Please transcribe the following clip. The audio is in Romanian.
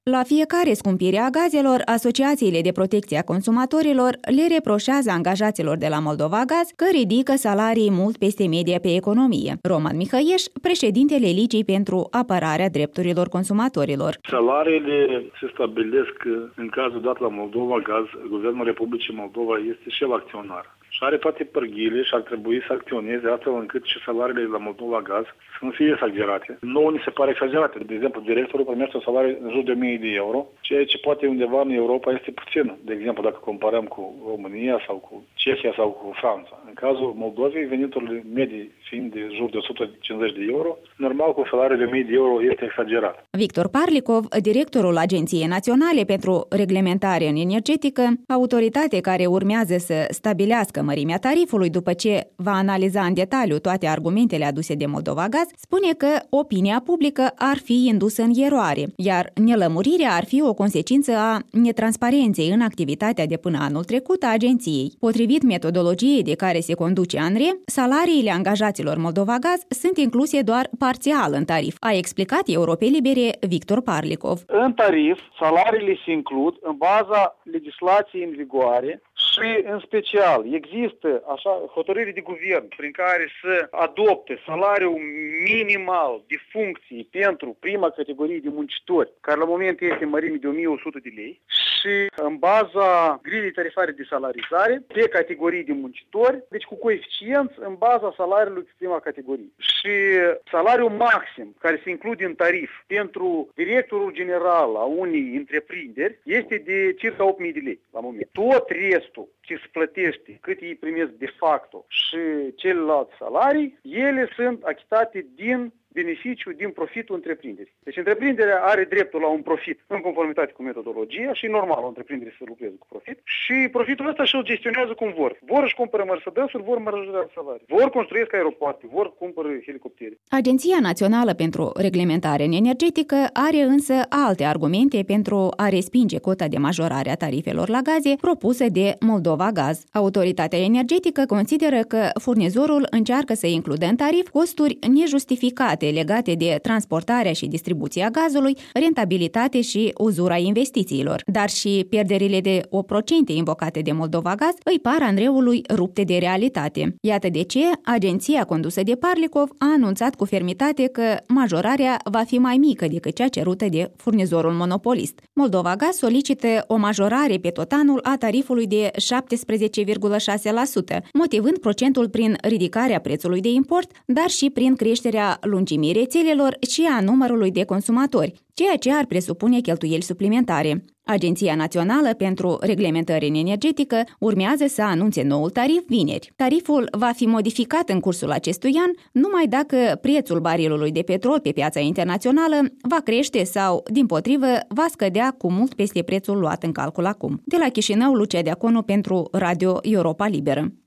La fiecare scumpire a gazelor, asociațiile de protecție a consumatorilor le reproșează angajaților de la Moldova Gaz că ridică salarii mult peste media pe economie. Roman Mihăieș, președintele Ligii pentru apărarea drepturilor consumatorilor. Salariile se stabilesc în cazul dat la Moldova Gaz, Guvernul Republicii Moldova este și el acționar. Și are toate pârghiile și ar trebui să acționeze astfel încât și salariile la Moldova Gaz să nu fie exagerate. Nouă ni se pare exagerate. De exemplu, directorul primește un salariu în jur de 1000 de euro, ceea ce poate undeva în Europa este puțin. De exemplu, dacă comparăm cu România sau cu Cehia sau cu Franța. În cazul Moldovei, veniturile medii fiind de jur de 150 de euro, normal cu salariul de 1000 de euro este exagerat. Victor Parlicov, directorul Agenției Naționale pentru Reglementare în Energetică, autoritate care urmează să stabilească mărimea tarifului după ce va analiza în detaliu toate argumentele aduse de Moldova Gaz, spune că opinia publică ar fi indusă în eroare, iar nelămurirea ar fi o consecință a netransparenței în activitatea de până anul trecut a agenției. Potrivit metodologiei de care se conduce ANRE, salariile angajaților Moldova Gaz sunt incluse doar parțial în tarif, a explicat Europei Libere Victor Parlicov. În tarif, salariile se includ în baza legislației în vigoare și, în special, există așa hotărâri de guvern prin care să adopte salariul minimal de funcții pentru prima categorie de muncitori, care la moment este în mărime de 1100 de lei, și în baza grilei tarifare de salarizare pe categorii de muncitori, deci cu coeficienți în baza salariului de prima categorie. Și salariul maxim care se include în tarif pentru directorul general a unei întreprinderi este de circa 8.000 de lei la moment. Tot restul ce se plătește, cât ei primesc de facto și celelalte salarii, ele sunt achitate din beneficiu, din profitul întreprinderii. Deci întreprinderea are dreptul la un profit în conformitate cu metodologia și normal o întreprindere să lucreze cu profit și profitul ăsta și-l gestionează cum vor. Vor își cumpără Mercedes-uri, vor mărăjura salarii. Vor construiesc aeropoarte, vor cumpără helicoptere. Agenția Națională pentru Reglementare în Energetică are însă alte argumente pentru a respinge cota de majorare a tarifelor la gaze propusă de Moldova Gaz. Autoritatea energetică consideră că furnizorul încearcă să includă în tarif costuri nejustificate legate de transportarea și distribuția gazului, rentabilitate și uzura investițiilor, dar și pierderile de 1% invocate de Moldova Gaz îi par ANRE-ului rupte de realitate. Iată de ce agenția condusă de Parlicov a anunțat cu fermitate că majorarea va fi mai mică decât cea cerută de furnizorul monopolist. Moldova Gaz solicită o majorare pe tot anul a tarifului de 17,6%, motivând procentul prin ridicarea prețului de import, dar și prin creșterea lungimii rețelelor și a numărului de consumatori, ceea ce ar presupune cheltuieli suplimentare. Agenția Națională pentru Reglementare în Energetică urmează să anunțe noul tarif vineri. Tariful va fi modificat în cursul acestui an numai dacă prețul barilului de petrol pe piața internațională va crește sau, dimpotrivă, va scădea cu mult peste prețul luat în calcul acum. De la Chișinău, Lucia Deaconu pentru Radio Europa Liberă.